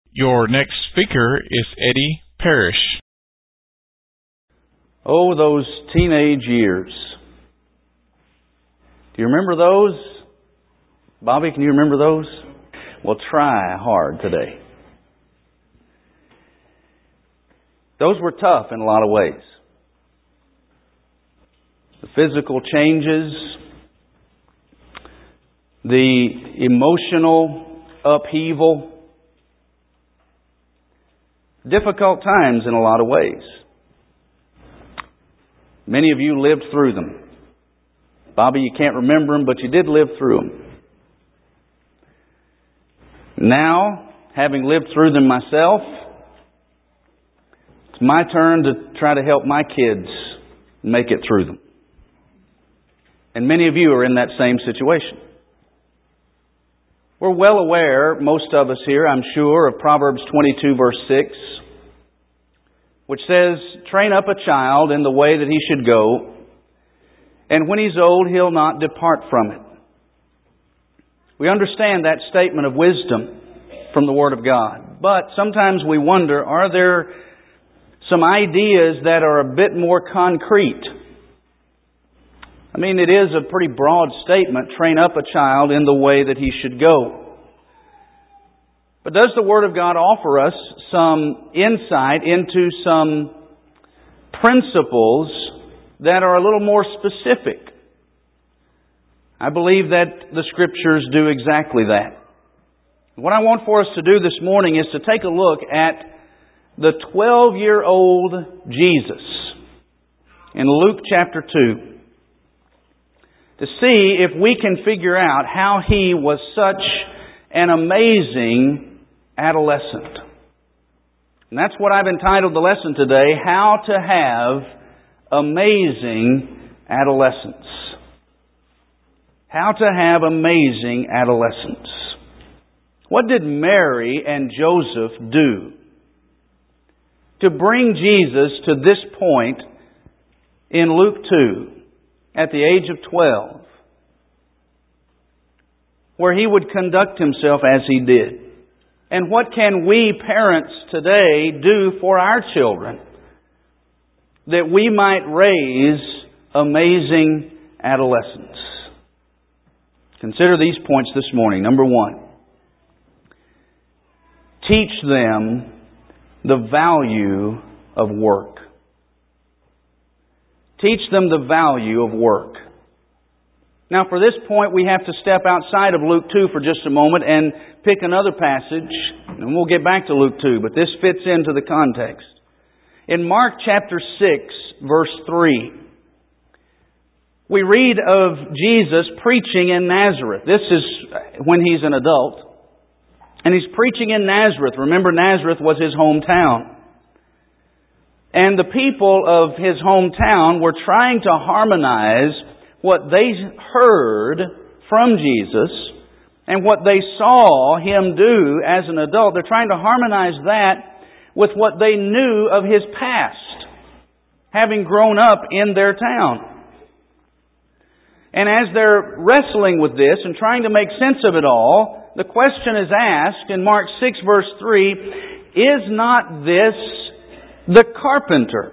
Your next speaker is Eddie Parrish. Oh, those teenage years. Do you remember those? Bobby, can you remember those? Well, try hard today. Those were tough in a lot of ways. The physical changes, the emotional upheaval, difficult times in a lot of ways. Many of you lived through them. Bobby, you can't remember them, but you did live through them. Now, having lived through them myself, it's my turn to try to help my kids make it through them. And many of you are in that same situation. We're well aware, most of us here, I'm sure, of Proverbs 22 verse 6, which says, "Train up a child in the way that he should go, and when he's old, he'll not depart from it." We understand that statement of wisdom from the Word of God. But sometimes we wonder, are there some ideas that are a bit more concrete? I mean, it is a pretty broad statement, train up a child in the way that he should go. But does the Word of God offer us some insight into some principles that are a little more specific? I believe that the Scriptures do exactly that. What I want for us to do this morning is to take a look at the 12-year-old Jesus in Luke chapter 2 to see if we can figure out how He was such an amazing adolescent. And that's what I've entitled the lesson today, How to Have Amazing Adolescence. How to have amazing adolescence. What did Mary and Joseph do to bring Jesus to this point in Luke 2 at the age of 12, where He would conduct Himself as He did? And what can we parents today do for our children that we might raise amazing adolescents? Consider these points this morning. Number one, teach them the value of work. Teach them the value of work. Now, for this point, we have to step outside of Luke 2 for just a moment and pick another passage, and we'll get back to Luke 2, but this fits into the context. In Mark chapter 6, verse 3, we read of Jesus preaching in Nazareth. This is when He's an adult. And He's preaching in Nazareth. Remember, Nazareth was His hometown. And the people of His hometown were trying to harmonize what they heard from Jesus and what they saw Him do as an adult. They're trying to harmonize that with what they knew of His past, having grown up in their town. And as they're wrestling with this and trying to make sense of it all, the question is asked in Mark 6 verse 3, "Is not this the carpenter?"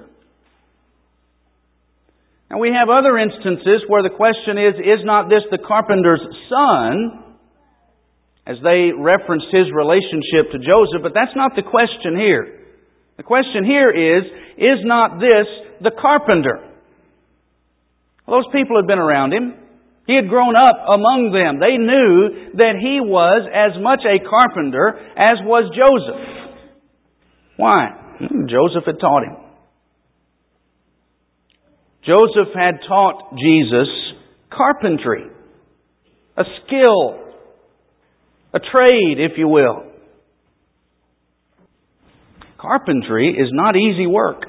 Now we have other instances where the question is not this the carpenter's son? As they referenced his relationship to Joseph, but that's not the question here. The question here is not this the carpenter? Well, those people had been around Him. He had grown up among them. They knew that He was as much a carpenter as was Joseph. Why? Joseph had taught Him. Joseph had taught Jesus carpentry, a skill, a trade, if you will. Carpentry is not easy work.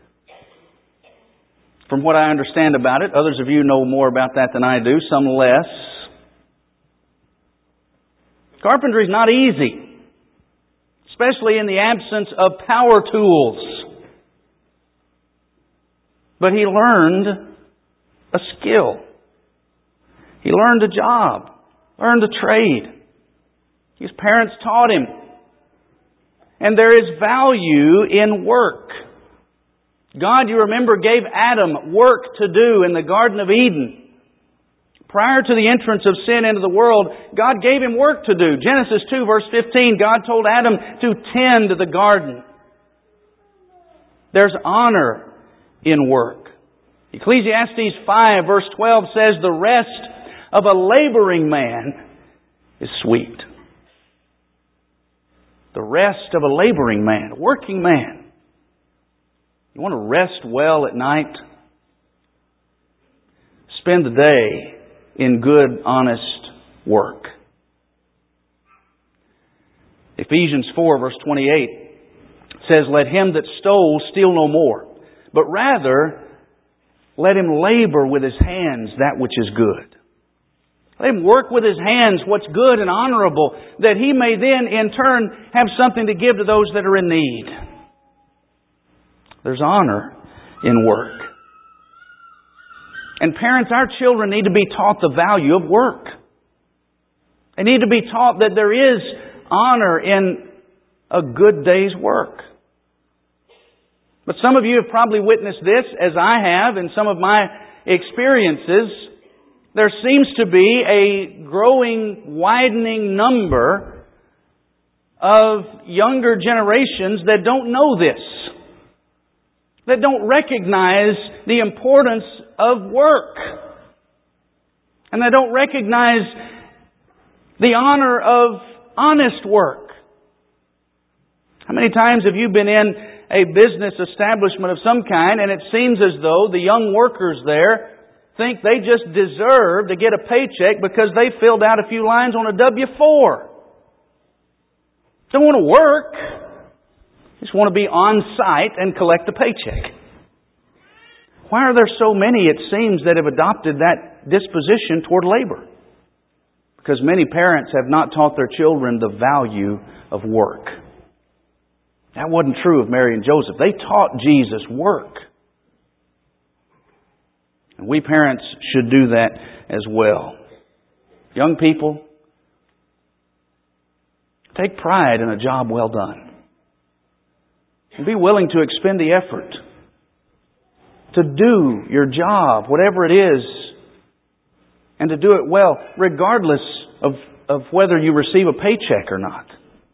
From what I understand about it, others of you know more about that than I do, some less. Carpentry is not easy, especially in the absence of power tools. But he learned a skill. He learned a job, learned a trade. His parents taught him. And there is value in work. God, you remember, gave Adam work to do in the Garden of Eden. Prior to the entrance of sin into the world, God gave him work to do. Genesis 2 verse 15, God told Adam to tend the garden. There's honor in work. Ecclesiastes 5 verse 12 says, the rest of a laboring man is sweet. The rest of a laboring man, a working man. You want to rest well at night? Spend the day in good, honest work. Ephesians 4 verse 28 says, let him that stole steal no more, but rather let him labor with his hands that which is good. Let him work with his hands what's good and honorable, that he may then in turn have something to give to those that are in need. There's honor in work. And parents, our children need to be taught the value of work. They need to be taught that there is honor in a good day's work. But some of you have probably witnessed this, as I have in some of my experiences. There seems to be a growing, widening number of younger generations that don't know this. That don't recognize the importance of work. And they don't recognize the honor of honest work. How many times have you been in a business establishment of some kind, and it seems as though the young workers there think they just deserve to get a paycheck because they filled out a few lines on a W-4. Don't want to work. Just want to be on site and collect the paycheck. Why are there so many, it seems, that have adopted that disposition toward labor? Because many parents have not taught their children the value of work. That wasn't true of Mary and Joseph. They taught Jesus work. And we parents should do that as well. Young people, take pride in a job well done. And be willing to expend the effort to do your job, whatever it is, and to do it well, regardless of whether you receive a paycheck or not.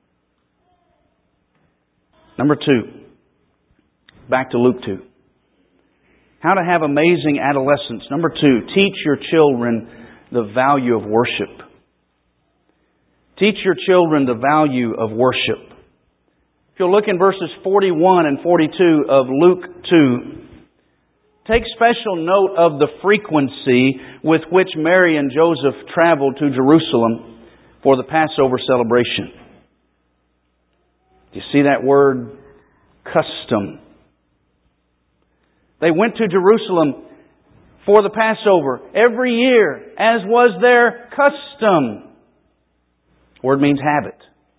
Number 2, back to Luke 2. How to have amazing adolescence. Number 2, teach your children the value of worship. Teach your children the value of worship. If you'll look in verses 41 and 42 of Luke 2, take special note of the frequency with which Mary and Joseph traveled to Jerusalem for the Passover celebration. Do you see that word? Custom. They went to Jerusalem for the Passover every year, as was their custom. The word means habit.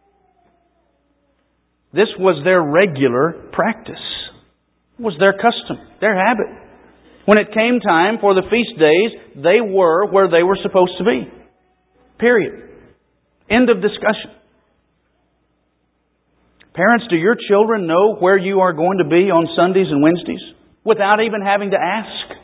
This was their regular practice. It was their custom, their habit. When it came time for the feast days, they were where they were supposed to be. Period. End of discussion. Parents, do your children know where you are going to be on Sundays and Wednesdays without even having to ask?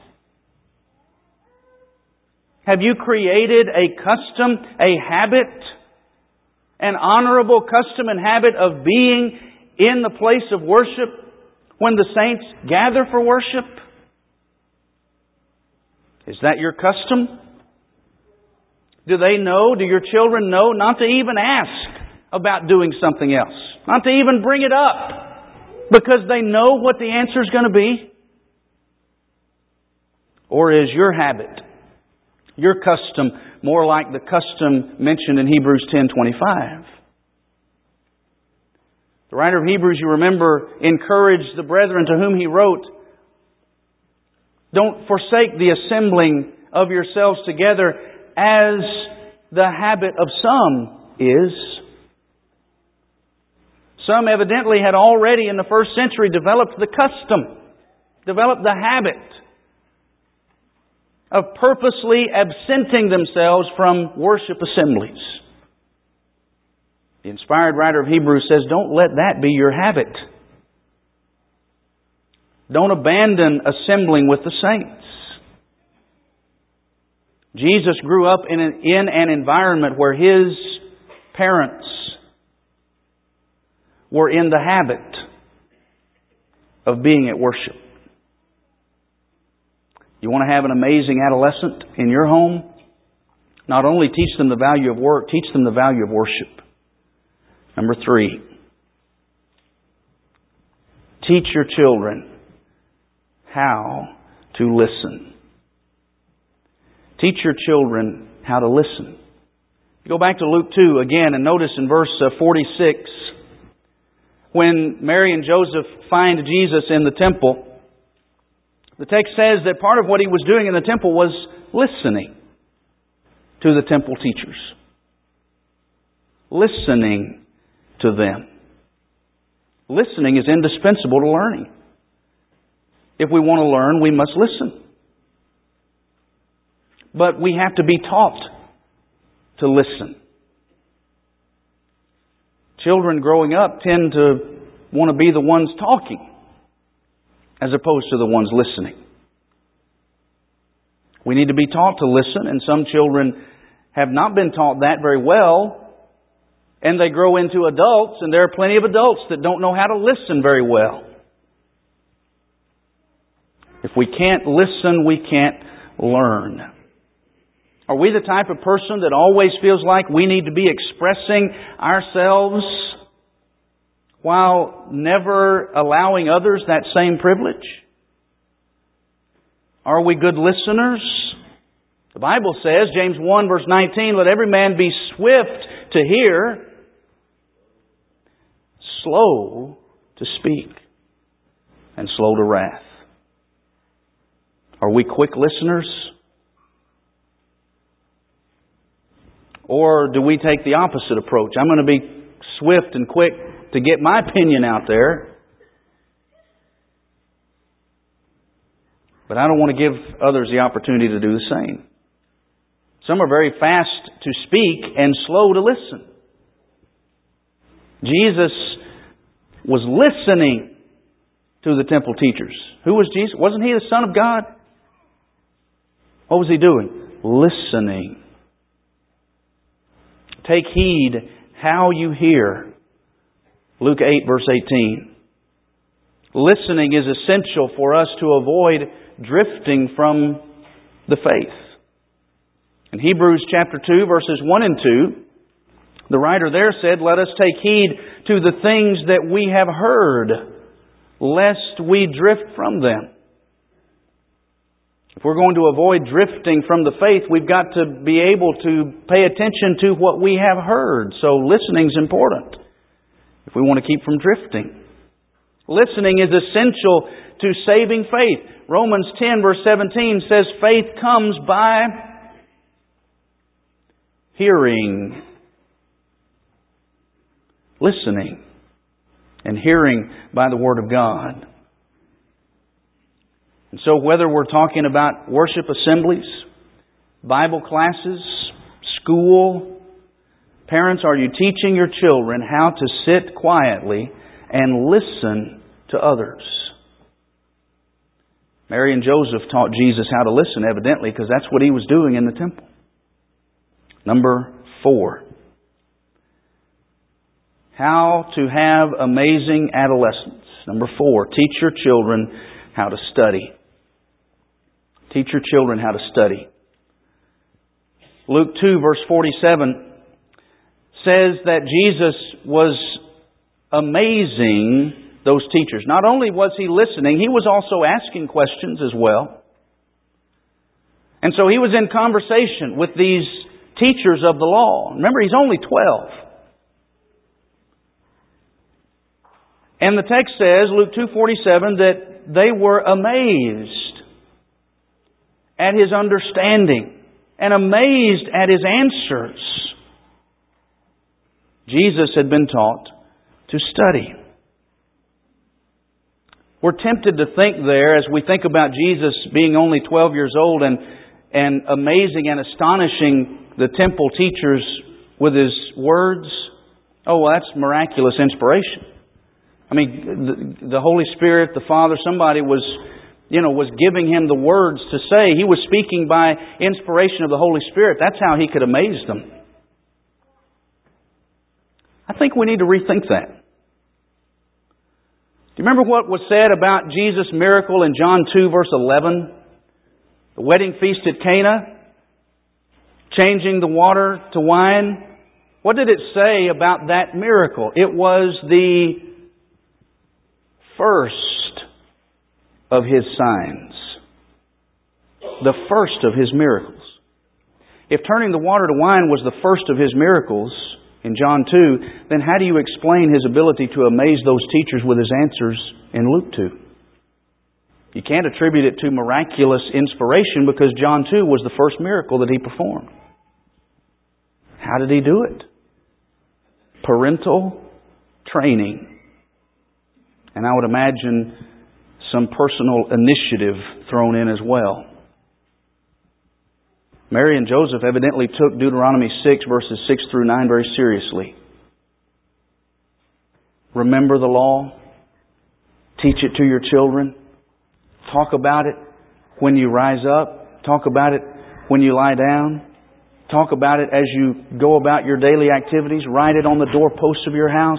Have you created a custom, a habit, an honorable custom and habit of being in the place of worship when the saints gather for worship? Is that your custom? Do they know, do your children know not to even ask about doing something else? Not to even bring it up because they know what the answer is going to be? Or is your habit, your custom, more like the custom mentioned in Hebrews 10:25? The writer of Hebrews, you remember, encouraged the brethren to whom he wrote, don't forsake the assembling of yourselves together as the habit of some is. Some evidently had already in the first century developed the custom, developed the habit of purposely absenting themselves from worship assemblies. The inspired writer of Hebrews says, don't let that be your habit. Don't abandon assembling with the saints. Jesus grew up in an environment where His parents were in the habit of being at worship. You want to have an amazing adolescent in your home? Not only teach them the value of work, teach them the value of worship. Number 3, teach your children how to listen. Teach your children how to listen. Go back to Luke 2 again and notice in verse 46, when Mary and Joseph find Jesus in the temple, the text says that part of what He was doing in the temple was listening to the temple teachers. Listening to them. Listening is indispensable to learning. If we want to learn, we must listen. But we have to be taught to listen. Children growing up tend to want to be the ones talking as opposed to the ones listening. We need to be taught to listen, and some children have not been taught that very well, and they grow into adults, and there are plenty of adults that don't know how to listen very well. If we can't listen, we can't learn. Are we the type of person that always feels like we need to be expressing ourselves while never allowing others that same privilege? Are we good listeners? The Bible says, James 1 verse 19, let every man be swift to hear, slow to speak, and slow to wrath. Are we quick listeners? Or do we take the opposite approach? I'm going to be swift and quick to get my opinion out there, but I don't want to give others the opportunity to do the same. Some are very fast to speak and slow to listen. Jesus was listening to the temple teachers. Who was Jesus? Wasn't He the Son of God? What was He doing? Listening. Take heed how you hear. Luke 8 verse 18. Listening is essential for us to avoid drifting from the faith. In Hebrews chapter 2 verses 1 and 2, the writer there said, let us take heed to the things that we have heard, lest we drift from them. If we're going to avoid drifting from the faith, we've got to be able to pay attention to what we have heard. So listening is important if we want to keep from drifting. Listening is essential to saving faith. Romans 10 verse 17 says faith comes by hearing. Listening and hearing by the Word of God. And so whether we're talking about worship assemblies, Bible classes, school, parents, are you teaching your children how to sit quietly and listen to others? Mary and Joseph taught Jesus how to listen, evidently, because that's what He was doing in the temple. Number 4. How to have amazing adolescence. Number 4. Teach your children how to study. Teach your children how to study. Luke 2 verse 47 says that Jesus was amazing those teachers. Not only was He listening, He was also asking questions as well. And so He was in conversation with these teachers of the law. Remember, He's only 12. And the text says, Luke 2:47, that they were amazed at His understanding and amazed at His answers. Jesus had been taught to study. We're tempted to think there, as we think about Jesus being only 12 years old and amazing and astonishing the temple teachers with His words, Oh, well, that's miraculous inspiration. I mean, the Holy Spirit, the Father, somebody was giving him the words to say. He was speaking by inspiration of the Holy Spirit. That's how he could amaze them. I think we need to rethink that. Do you remember what was said about Jesus' miracle in John 2, verse 11? The wedding feast at Cana, changing the water to wine. What did it say about that miracle? It was the first of His signs. The first of His miracles. If turning the water to wine was the first of His miracles in John 2, then how do you explain His ability to amaze those teachers with His answers in Luke 2? You can't attribute it to miraculous inspiration because John 2 was the first miracle that He performed. How did He do it? Parental training. And I would imagine some personal initiative thrown in as well. Mary and Joseph evidently took Deuteronomy 6 verses 6 through 9 very seriously. Remember the law. Teach it to your children. Talk about it when you rise up. Talk about it when you lie down. Talk about it as you go about your daily activities. Write it on the doorposts of your house.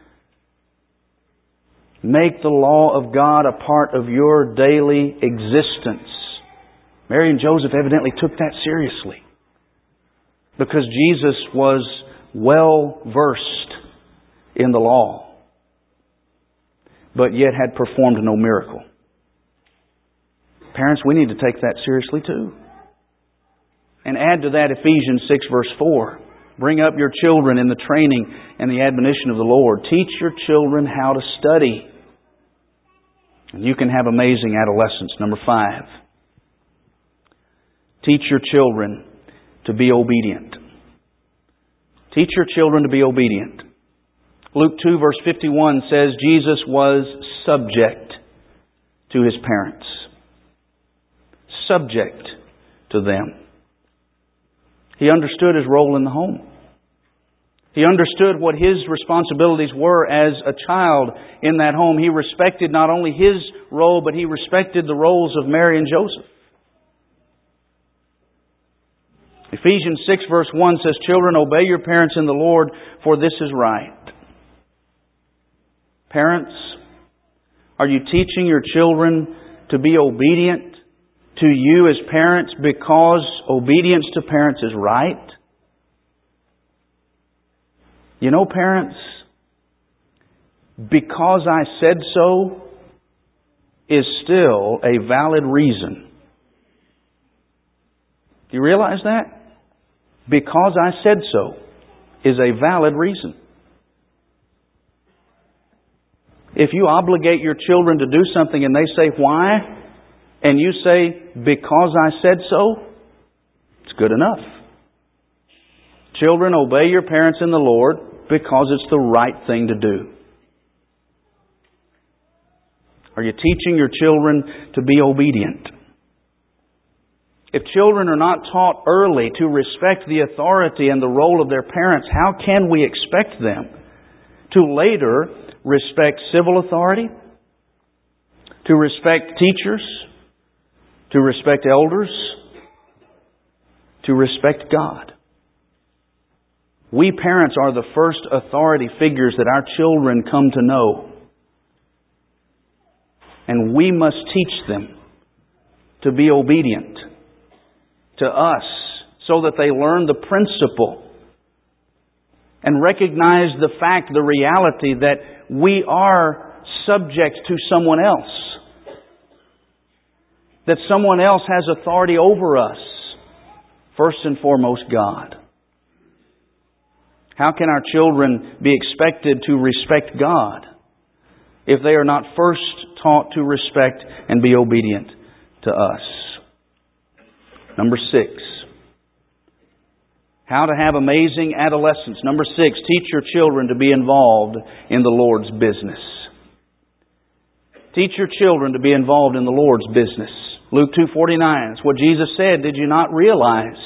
Make the law of God a part of your daily existence. Mary and Joseph evidently took that seriously because Jesus was well versed in the law, but yet had performed no miracle. Parents, we need to take that seriously too. And add to that Ephesians 6 verse 4. Bring up your children in the training and the admonition of the Lord. Teach your children how to study. And you can have amazing adolescence. Number 5. Teach your children to be obedient. Teach your children to be obedient. Luke 2 verse 51 says Jesus was subject to His parents. Subject to them. He understood His role in the home. He understood what His responsibilities were as a child in that home. He respected not only His role, but He respected the roles of Mary and Joseph. Ephesians 6 verse 1 says, Children, obey your parents in the Lord, for this is right. Parents, are you teaching your children to be obedient to you as parents because obedience to parents is right? You know, parents, because I said so is still a valid reason. Do you realize that? Because I said so is a valid reason. If you obligate your children to do something and they say, why? And you say, because I said so, it's good enough. Children, obey your parents in the Lord because it's the right thing to do. Are you teaching your children to be obedient? If children are not taught early to respect the authority and the role of their parents, how can we expect them to later respect civil authority, to respect teachers, to respect elders, to respect God? We parents are the first authority figures that our children come to know. And we must teach them to be obedient to us so that they learn the principle and recognize the fact, the reality that we are subject to someone else. That someone else has authority over us. First and foremost, God. How can our children be expected to respect God if they are not first taught to respect and be obedient to us? Number 6. How to have amazing adolescence. Number 6. Teach your children to be involved in the Lord's business. Teach your children to be involved in the Lord's business. Luke 2:49. It's what Jesus said. Did you not realize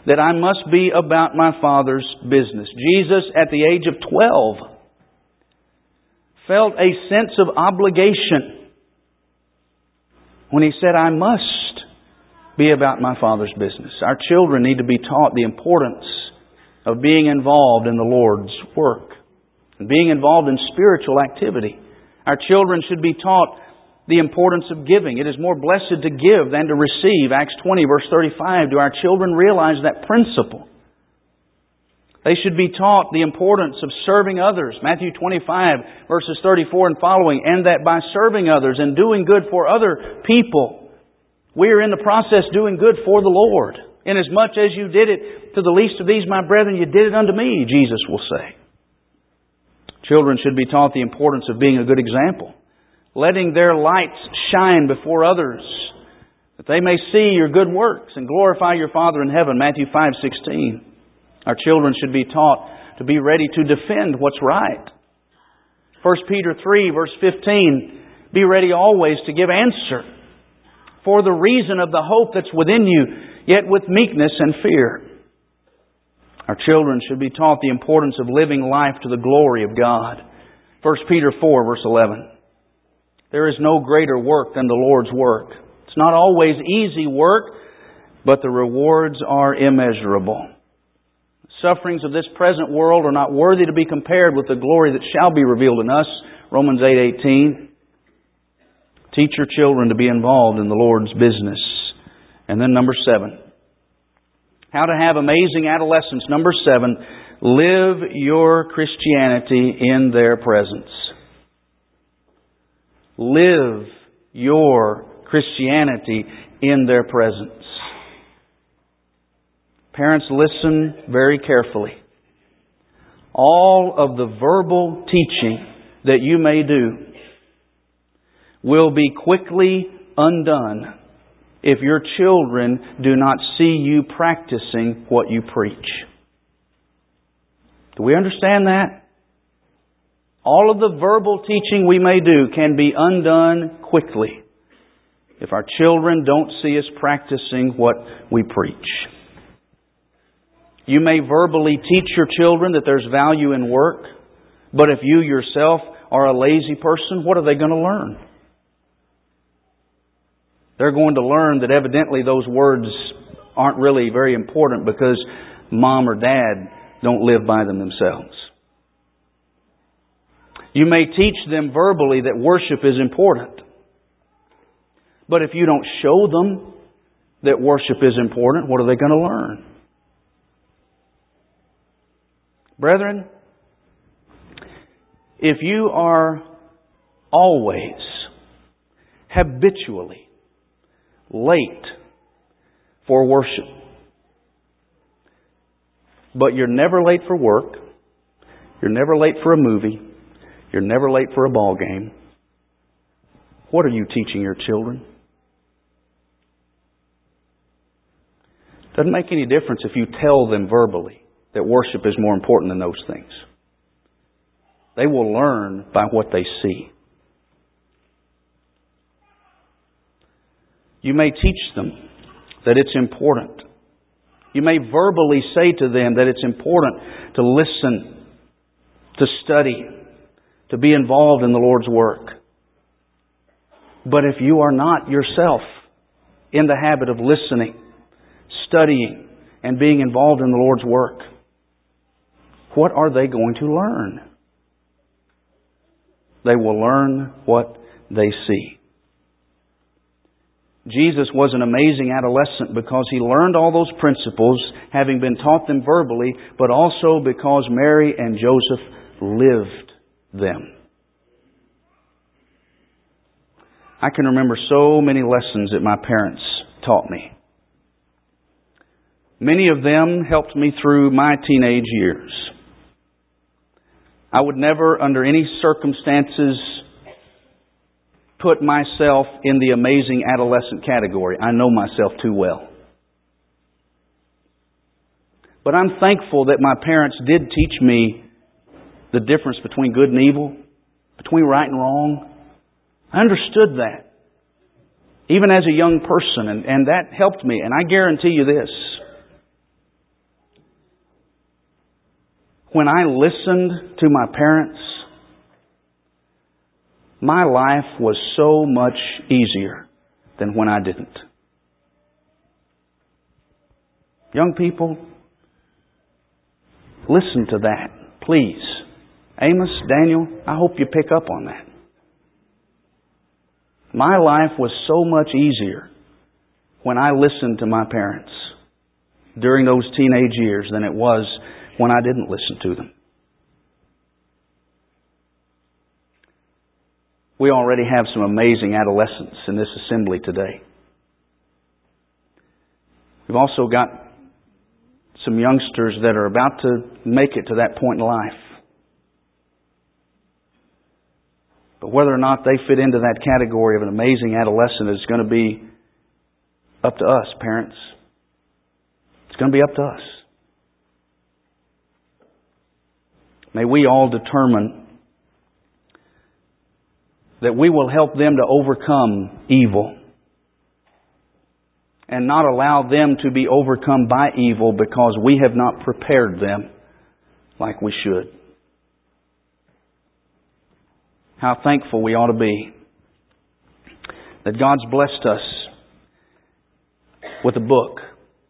that I must be about my Father's business. Jesus, at the age of 12, felt a sense of obligation when He said, I must be about my Father's business. Our children need to be taught the importance of being involved in the Lord's work and being involved in spiritual activity. Our children should be taught the importance of giving. It is more blessed to give than to receive. Acts 20 verse 35. Do our children realize that principle? They should be taught the importance of serving others. Matthew 25 verses 34 and following. And that by serving others and doing good for other people, we are in the process doing good for the Lord. Inasmuch as you did it to the least of these, my brethren, you did it unto me, Jesus will say. Children should be taught the importance of being a good example, letting their lights shine before others, that they may see your good works and glorify your Father in heaven. Matthew 5:16. Our children should be taught to be ready to defend what's right. 1 Peter 3 verse 15. Be ready always to give answer for the reason of the hope that's within you, yet with meekness and fear. Our children should be taught the importance of living life to the glory of God. 1 Peter 4 verse 11. There is no greater work than the Lord's work. It's not always easy work, but the rewards are immeasurable. The sufferings of this present world are not worthy to be compared with the glory that shall be revealed in us. Romans 8:18. Teach your children to be involved in the Lord's business. And then number 7. How to have amazing adolescence. Number 7. Live your Christianity in their presence. Live your Christianity in their presence. Parents, listen very carefully. All of the verbal teaching that you may do will be quickly undone if your children do not see you practicing what you preach. Do we understand that? All of the verbal teaching we may do can be undone quickly if our children don't see us practicing what we preach. You may verbally teach your children that there's value in work, but if you yourself are a lazy person, what are they going to learn? They're going to learn that evidently those words aren't really very important because mom or dad don't live by them themselves. You may teach them verbally that worship is important. But if you don't show them that worship is important, what are they going to learn? Brethren, if you are always, habitually late for worship, but you're never late for work, you're never late for a movie, you're never late for a ball game, what are you teaching your children? Doesn't make any difference if you tell them verbally that worship is more important than those things. They will learn by what they see. You may teach them that it's important. You may verbally say to them that it's important to listen, to study, to be involved in the Lord's work. But if you are not yourself in the habit of listening, studying, and being involved in the Lord's work, what are they going to learn? They will learn what they see. Jesus was an amazing adolescent because He learned all those principles, having been taught them verbally, but also because Mary and Joseph lived them. I can remember so many lessons that my parents taught me. Many of them helped me through my teenage years. I would never, under any circumstances, put myself in the amazing adolescent category. I know myself too well. But I'm thankful that my parents did teach me the difference between good and evil, between right and wrong. I understood that, even as a young person, and that helped me. And I guarantee you this, when I listened to my parents, my life was so much easier than when I didn't. Young people, listen to that, please. Amos, Daniel, I hope you pick up on that. My life was so much easier when I listened to my parents during those teenage years than it was when I didn't listen to them. We already have some amazing adolescents in this assembly today. We've also got some youngsters that are about to make it to that point in life. But whether or not they fit into that category of an amazing adolescent is going to be up to us, parents. It's going to be up to us. May we all determine that we will help them to overcome evil and not allow them to be overcome by evil because we have not prepared them like we should. How thankful we ought to be that God's blessed us with a book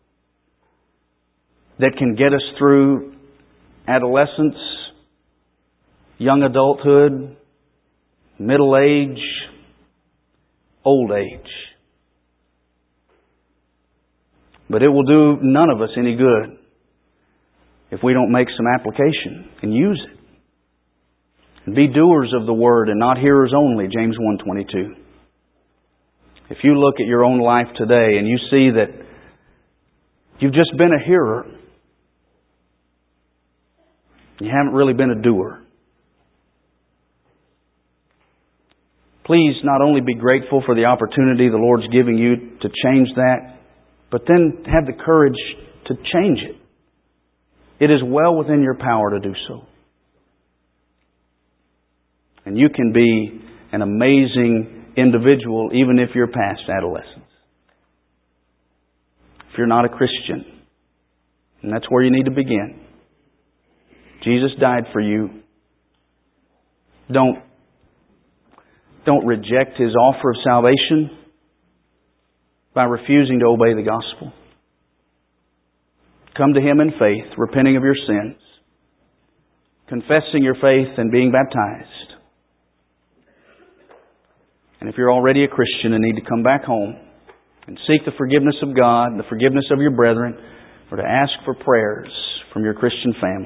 that can get us through adolescence, young adulthood, middle age, old age. But it will do none of us any good if we don't make some application and use it. And be doers of the Word and not hearers only, James 1:22. If you look at your own life today and you see that you've just been a hearer, you haven't really been a doer. Please not only be grateful for the opportunity the Lord's giving you to change that, but then have the courage to change it. It is well within your power to do so. And you can be an amazing individual even if you're past adolescence. If you're not a Christian, and that's where you need to begin. Jesus died for you. Don't reject His offer of salvation by refusing to obey the gospel. Come to Him in faith, repenting of your sins, confessing your faith and being baptized. And if you're already a Christian and need to come back home and seek the forgiveness of God, the forgiveness of your brethren, or to ask for prayers from your Christian family,